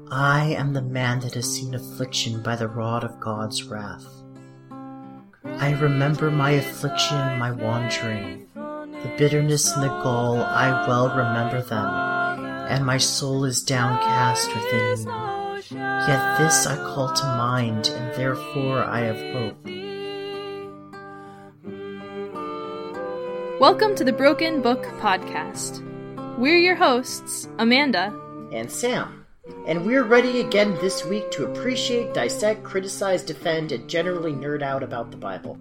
I am the man that has seen affliction by the rod of God's wrath. I remember my affliction and my wandering. The bitterness and the gall, I well remember them, and my soul is downcast within me. Yet this I call to mind, and therefore I have hope. Welcome to the Broken Book Podcast. We're your hosts, Amanda And Sam. And we're ready again this week to appreciate, dissect, criticize, defend, and generally nerd out about the Bible.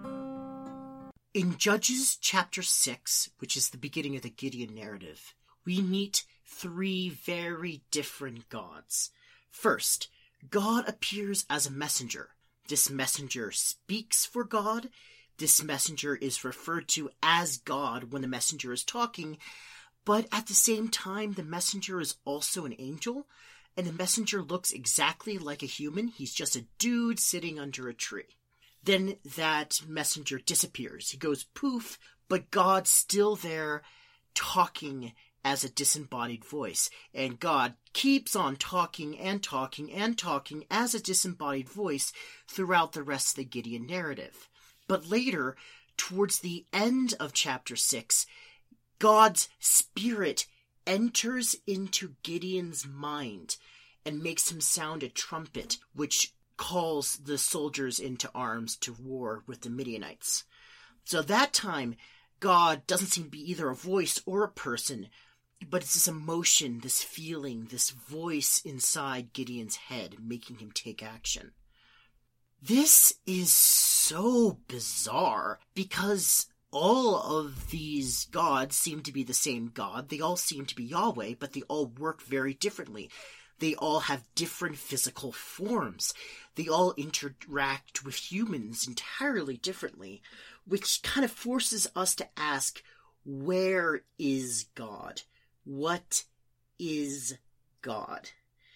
In Judges chapter 6, which is the beginning of the Gideon narrative, we meet three very different gods. First, God appears as a messenger. This messenger speaks for God. This messenger is referred to as God when the messenger is talking, but at the same time, the messenger is also an angel, and the messenger looks exactly like a human. He's just a dude sitting under a tree. Then that messenger disappears. He goes poof, but God's still there talking as a disembodied voice. And God keeps on talking and talking and talking as a disembodied voice throughout the rest of the Gideon narrative. But later, towards the end of chapter 6, God's spirit enters into Gideon's mind and makes him sound a trumpet, which calls the soldiers into arms to war with the Midianites. So that time, God doesn't seem to be either a voice or a person, but it's this emotion, this feeling, this voice inside Gideon's head making him take action. This is so bizarre because all of these gods seem to be the same God. They all seem to be Yahweh, but they all work very differently. They all have different physical forms. They all interact with humans entirely differently, which kind of forces us to ask, where is God? What is God?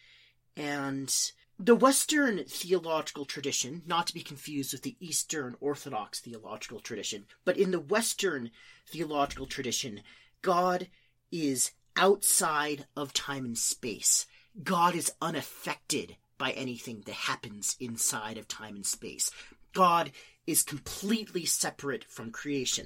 And the Western theological tradition, not to be confused with the Eastern Orthodox theological tradition, but in the Western theological tradition, God is outside of time and space. God is unaffected by anything that happens inside of time and space. God is completely separate from creation.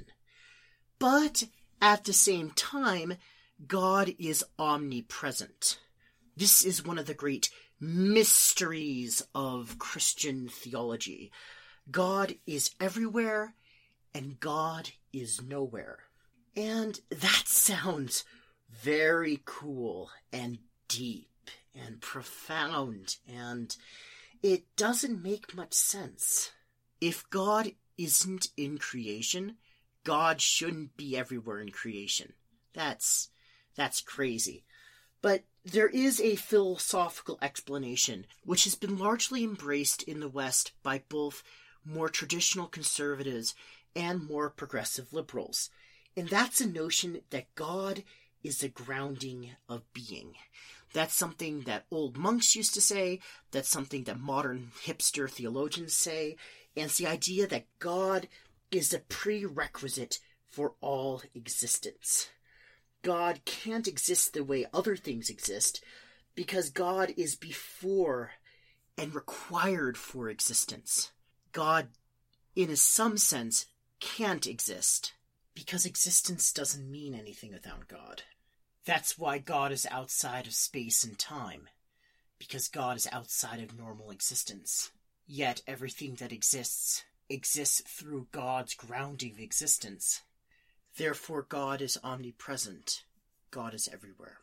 But at the same time, God is omnipresent. This is one of the great mysteries of Christian theology. God is everywhere, and God is nowhere. And that sounds very cool and deep and profound, and it doesn't make much sense. If God isn't in creation, God shouldn't be everywhere in creation. That's crazy. But there is a philosophical explanation which has been largely embraced in the West by both more traditional conservatives and more progressive liberals. And that's a notion that God is the grounding of being. That's something that old monks used to say. That's something that modern hipster theologians say. And it's the idea that God is a prerequisite for all existence. God can't exist the way other things exist because God is before and required for existence. God, in some sense, can't exist because existence doesn't mean anything without God. That's why God is outside of space and time, because God is outside of normal existence. Yet everything that exists through God's grounding of existence. Therefore, God is omnipresent. God is everywhere.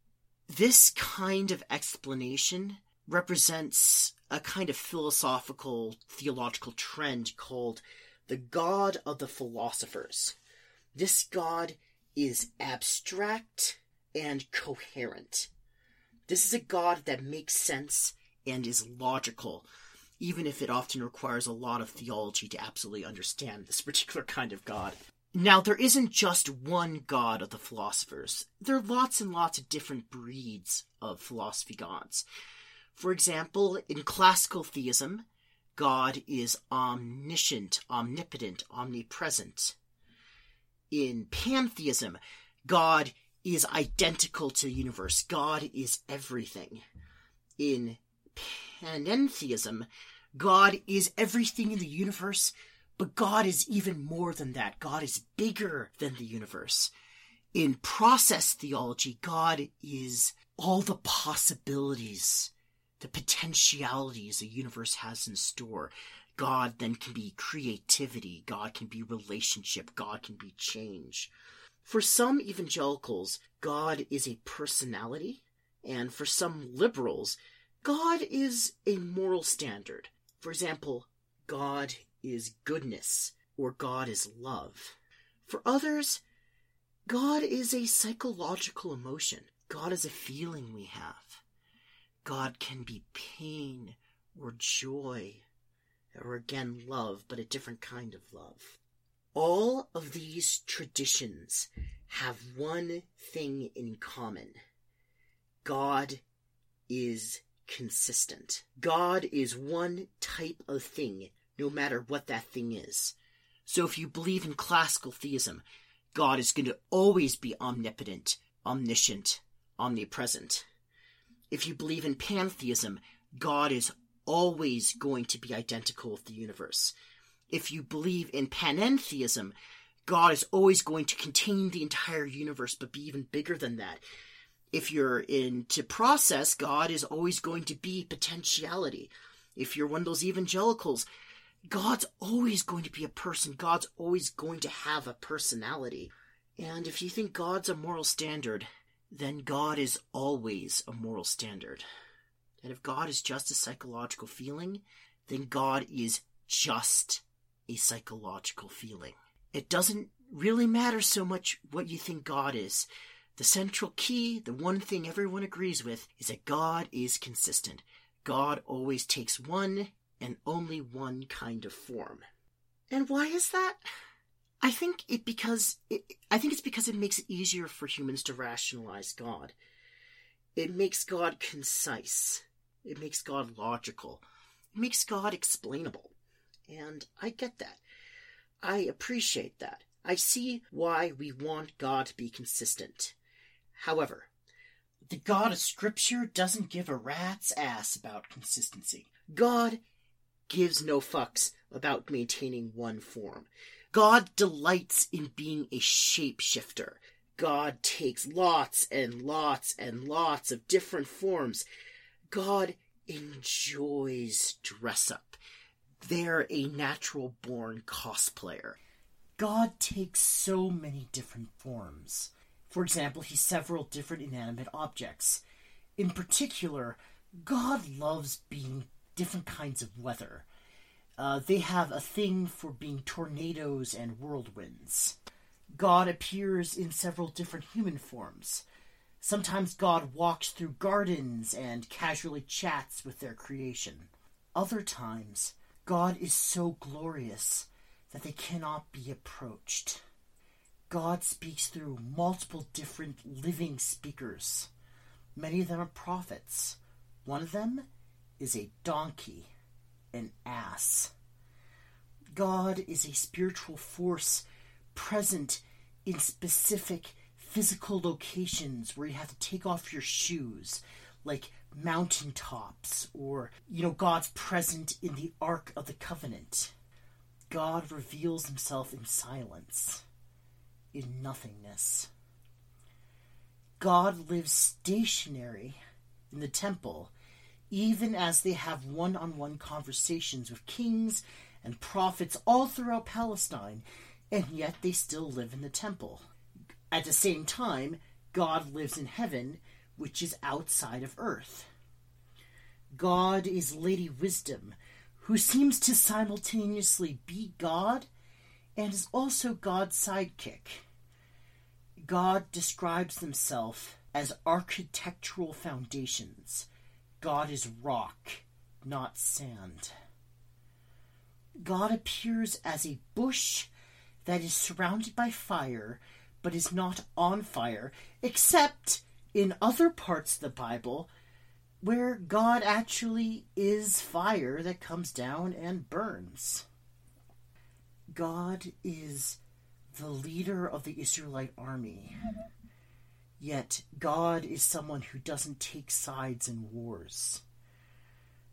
This kind of explanation represents a kind of philosophical, theological trend called the God of the philosophers. This God is abstract and coherent. This is a God that makes sense and is logical, even if it often requires a lot of theology to absolutely understand this particular kind of God. Now, there isn't just one God of the philosophers. There are lots and lots of different breeds of philosophy gods. For example, in classical theism, God is omniscient, omnipotent, omnipresent. In pantheism, God is identical to the universe. God is everything. in panentheism, God is everything in the universe, but God is even more than that. God is bigger than the universe. In process theology, God is all the possibilities, the potentialities a universe has in store. God then can be creativity, God can be relationship, God can be change. For some evangelicals, God is a personality, and for some liberals, God is a moral standard. For example, God is goodness, or God is love. For others, God is a psychological emotion. God is a feeling we have. God can be pain or joy, or again love, but a different kind of love. All of these traditions have one thing in common. God is consistent. God is one type of thing, no matter what that thing is. So if you believe in classical theism, God is going to always be omnipotent, omniscient, omnipresent. If you believe in pantheism, God is always going to be identical with the universe. If you believe in panentheism, God is always going to contain the entire universe, but be even bigger than that. If you're into process, God is always going to be potentiality. If you're one of those evangelicals, God's always going to be a person. God's always going to have a personality. And if you think God's a moral standard, then God is always a moral standard. And if God is just a psychological feeling, then God is just a psychological feeling. It doesn't really matter so much what you think God is. The central key, the one thing everyone agrees with, is that God is consistent. God always takes one and only one kind of form. And why is that? I think it's because it makes it easier for humans to rationalize God. It makes God concise. It makes God logical. It makes God explainable. And I get that. I appreciate that. I see why we want God to be consistent. However, the God of Scripture doesn't give a rat's ass about consistency. God gives no fucks about maintaining one form. God delights in being a shapeshifter. God takes lots and lots and lots of different forms. God enjoys dress up. They're a natural-born cosplayer. God takes so many different forms. For example, he's several different inanimate objects. In particular, God loves being different kinds of weather. They have a thing for being tornadoes and whirlwinds. God appears in several different human forms. Sometimes God walks through gardens and casually chats with their creation. Other times, God is so glorious that they cannot be approached. God speaks through multiple different living speakers. Many of them are prophets. One of them is a donkey, an ass. God is a spiritual force present in specific physical locations where you have to take off your shoes, like mountaintops, or, God's present in the Ark of the Covenant. God reveals himself in silence, in nothingness. God lives stationary in the temple, even as they have one-on-one conversations with kings and prophets all throughout Palestine, and yet they still live in the temple. At the same time, God lives in heaven, which is outside of earth. God is Lady Wisdom, who seems to simultaneously be God and is also God's sidekick. God describes himself as architectural foundations. God is rock, not sand. God appears as a bush that is surrounded by fire, but is not on fire, except in other parts of the Bible where God actually is fire that comes down and burns. God is the leader of the Israelite army, yet God is someone who doesn't take sides in wars.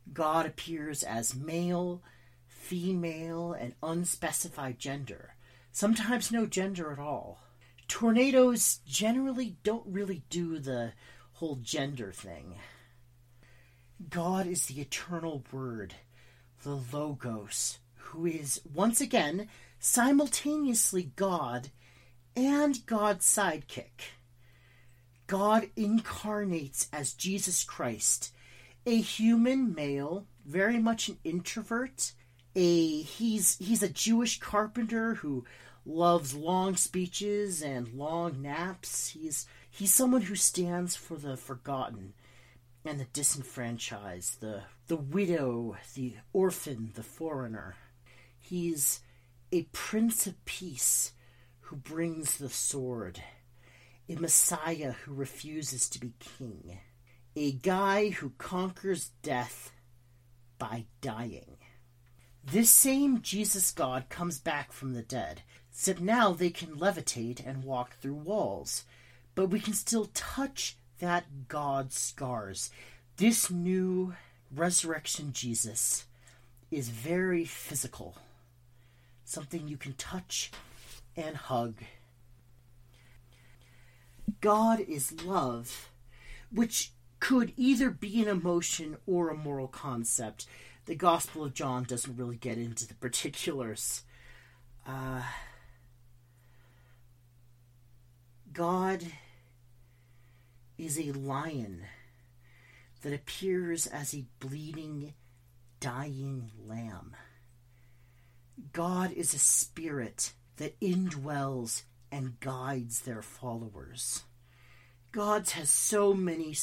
God appears as male, female, and unspecified gender. Sometimes no gender at all. Tornadoes generally don't really do the whole gender thing. God is the eternal Word, the Logos, who is, once again, simultaneously God and God's sidekick. God incarnates as Jesus Christ, a human male, very much an introvert. He's a Jewish carpenter who loves long speeches and long naps. He's someone who stands for the forgotten and the disenfranchised, the widow, the orphan, the foreigner. He's a Prince of Peace who brings the sword, a Messiah who refuses to be king, a guy who conquers death by dying. This same Jesus God comes back from the dead, except now they can levitate and walk through walls, but we can still touch that God's scars. This new resurrection Jesus is very physical, something you can touch and hug. God is love, which could either be an emotion or a moral concept. The Gospel of John doesn't really get into the particulars. God is a lion that appears as a bleeding, dying lamb. God is a spirit that indwells and guides their followers. God has so many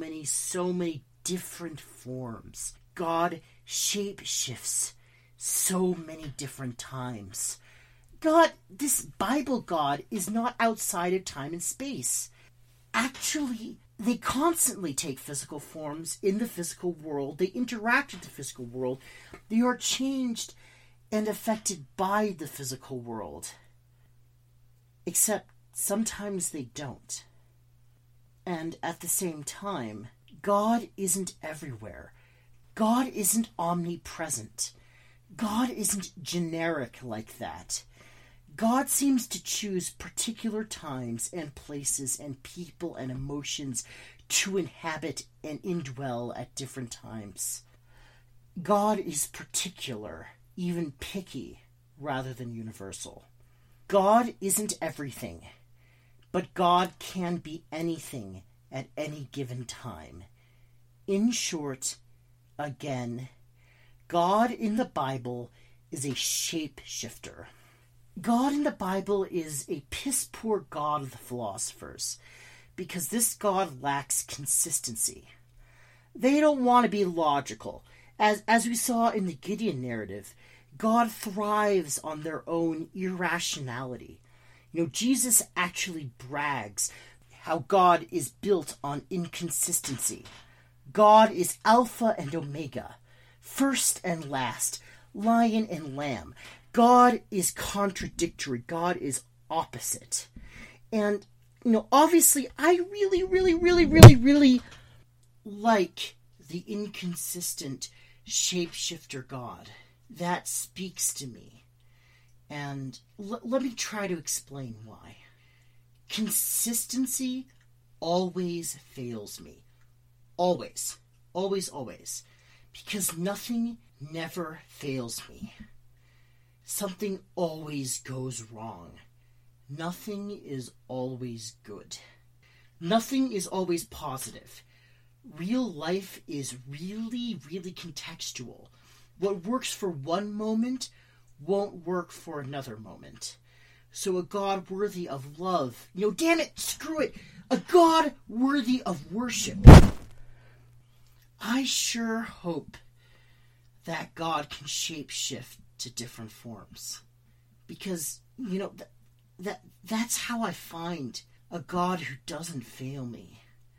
different forms. God shape-shifts so many different times. God, this Bible God, is not outside of time and space. Actually, they constantly take physical forms in the physical world. They interact with the physical world. They are changed and affected by the physical world. Except sometimes they don't. And at the same time, God isn't everywhere. God isn't omnipresent. God isn't generic like that. God seems to choose particular times and places and people and emotions to inhabit and indwell at different times. God is particular, even picky, rather than universal. God isn't everything, but God can be anything at any given time. In short, again, God in the Bible is a shapeshifter. God in the Bible is a piss-poor God of the philosophers, because this God lacks consistency. They don't want to be logical. As we saw in the Gideon narrative, God thrives on their own irrationality. Jesus actually brags how God is built on inconsistency. God is Alpha and Omega, first and last, lion and lamb. God is contradictory. God is opposite. And, obviously, I really like the inconsistent shapeshifter God. That speaks to me. And let me try to explain why. Consistency always fails me. Always. Always. Because nothing never fails me. Something always goes wrong. Nothing is always good. Nothing is always positive. Real life is really contextual. What works for one moment won't work for another moment. So a God worthy of love, damn it, screw it, a God worthy of worship. I sure hope that God can shapeshift to different forms. Because, that's how I find a God who doesn't fail me.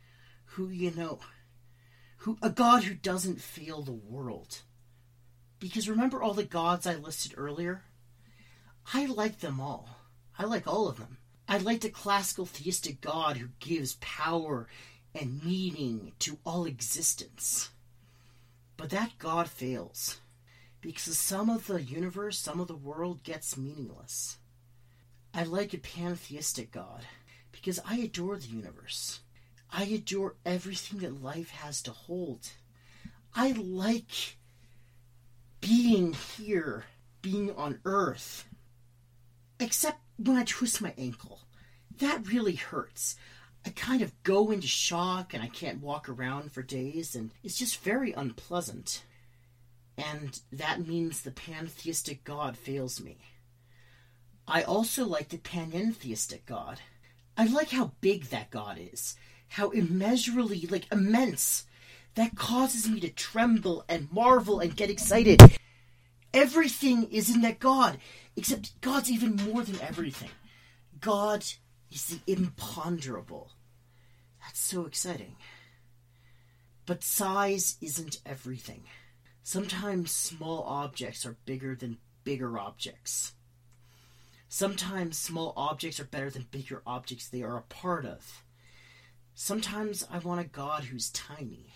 A God who doesn't fail the world. Because remember all the gods I listed earlier? I like them all. I like all of them. I like the classical theistic God who gives power and meaning to all existence. But that God fails, because some of the universe, some of the world gets meaningless. I like a pantheistic God, because I adore the universe. I adore everything that life has to hold. I like being here, being on Earth. Except when I twist my ankle. That really hurts. I kind of go into shock and I can't walk around for days, and it's just very unpleasant. And that means the pantheistic God fails me. I also like the panentheistic God. I like how big that God is. How immeasurably, immense. That causes me to tremble and marvel and get excited. Everything is in that God, except God's even more than everything. God is the imponderable. That's so exciting. But size isn't everything. Sometimes small objects are bigger than bigger objects. Sometimes small objects are better than bigger objects they are a part of. Sometimes I want a God who's tiny.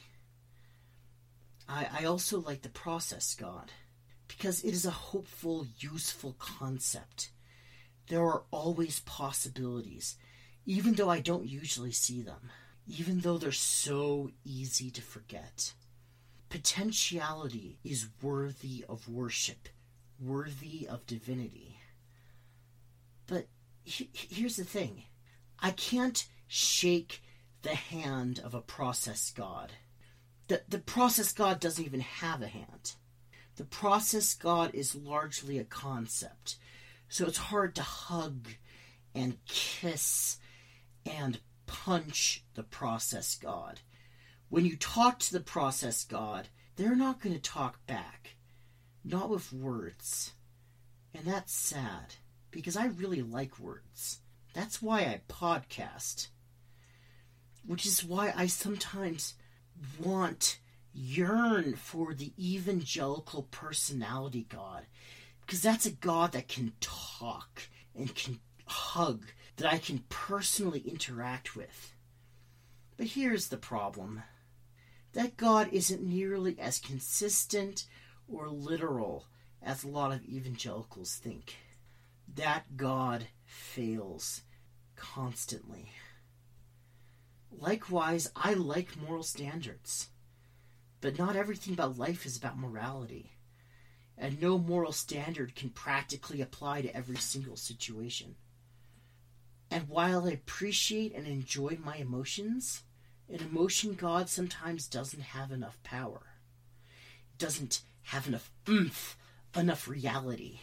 I also like the process God, because it is a hopeful, useful concept. There are always possibilities, even though I don't usually see them, even though they're so easy to forget. Potentiality is worthy of worship, worthy of divinity. But here's the thing. I can't shake the hand of a process God. The process God doesn't even have a hand. The process God is largely a concept. So it's hard to hug and kiss and punch the process God. When you talk to the process God, they're not going to talk back. Not with words. And that's sad, because I really like words. That's why I podcast. Which is why I sometimes yearn for the evangelical personality God. Because that's a God that can talk and can hug, that I can personally interact with. But here's the problem. That God isn't nearly as consistent or literal as a lot of evangelicals think. That God fails constantly. Likewise, I like moral standards. But not everything about life is about morality. And no moral standard can practically apply to every single situation. And while I appreciate and enjoy my emotions, an emotion God sometimes doesn't have enough power. It doesn't have enough oomph, enough reality.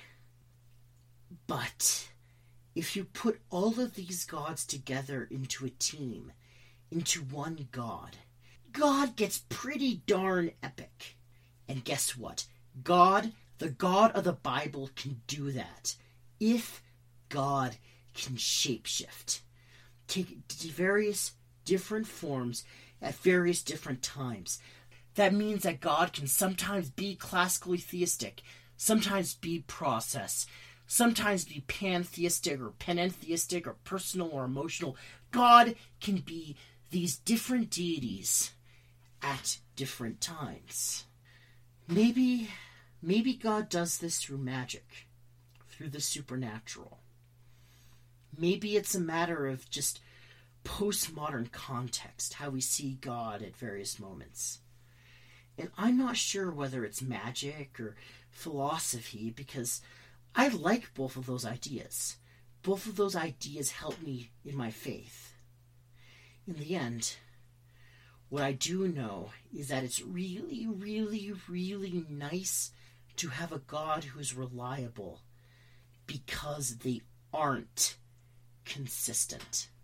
But if you put all of these gods together into a team, into one God, God gets pretty darn epic. And guess what? God, the God of the Bible, can do that. If God can shapeshift. Take various different forms at various different times. That means that God can sometimes be classically theistic, sometimes be process, sometimes be pantheistic or panentheistic or personal or emotional. God can be these different deities at different times. Maybe God does this through magic, through the supernatural. Maybe it's a matter of just postmodern context, how we see God at various moments. And I'm not sure whether it's magic or philosophy, because I like both of those ideas. Both of those ideas help me in my faith. In the end, what I do know is that it's really, really, really nice to have a God who is reliable, because they aren't consistent.